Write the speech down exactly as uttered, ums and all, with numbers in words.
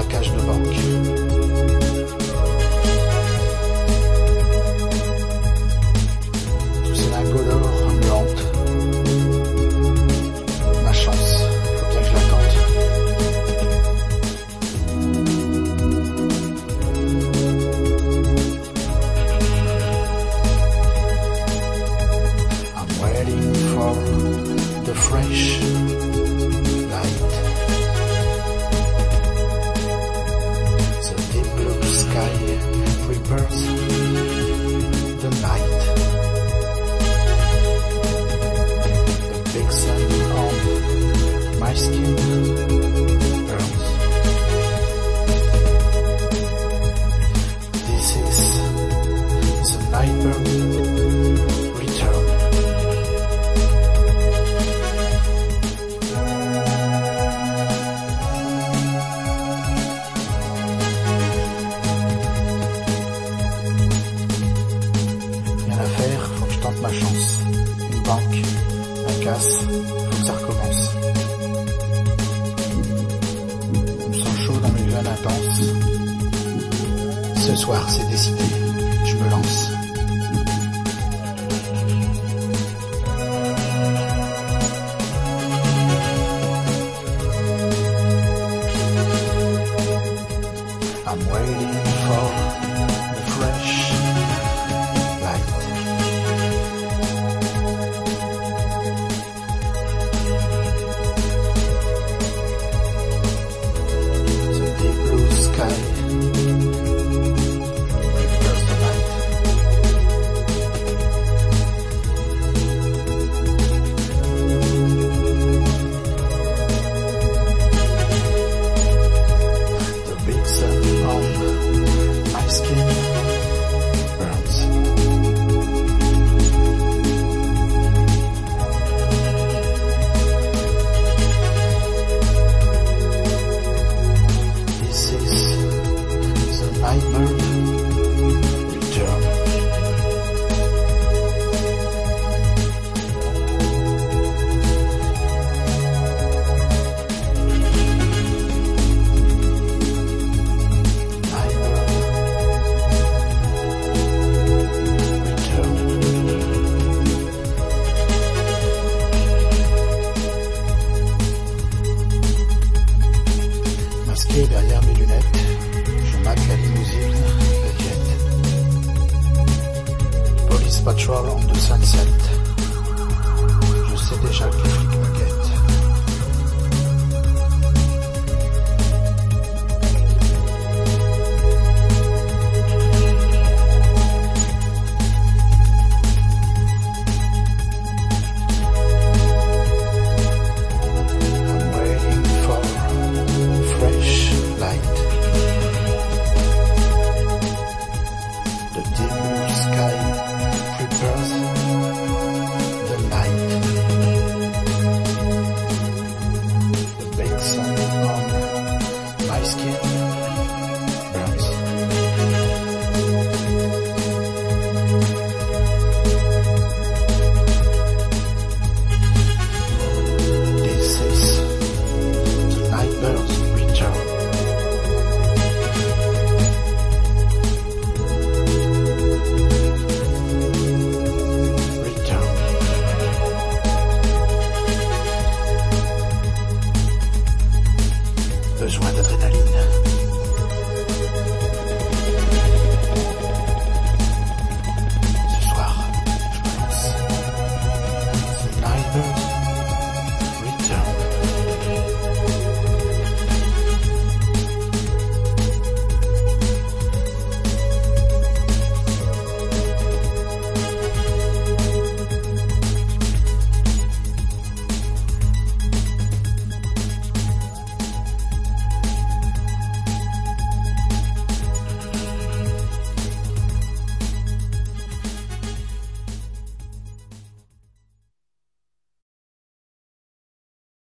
braquage de banque. Tous ces lingots d'or me hantent. Ma chance, faut bien que je la tente. I'm waiting for the fresh light. The deep blue sky prepares the night. The big sun on my skin burns. This is the nightbird return. Rien à faire, faut que je tente ma chance. Une banque, un casse, faut que ça recommence. On me sent chaud dans mes veines intenses. Ce soir, c'est décidé, je me lance. I'm waiting for the fresh light. The deep blue sky prepares the night. The big sun on my skin burns. This is the nightmare return. Nightmare return. Masqué derrière mes lunettes, je mate la limousine, le jet. Police patrol on the sunset. Je sais déjà que les flics me guettent. I'm waiting for fresh light. The deep blue sky prepares the night. The big sun on my skin burns. This is the nightbird's return. Return. Besoin d'adrénaline.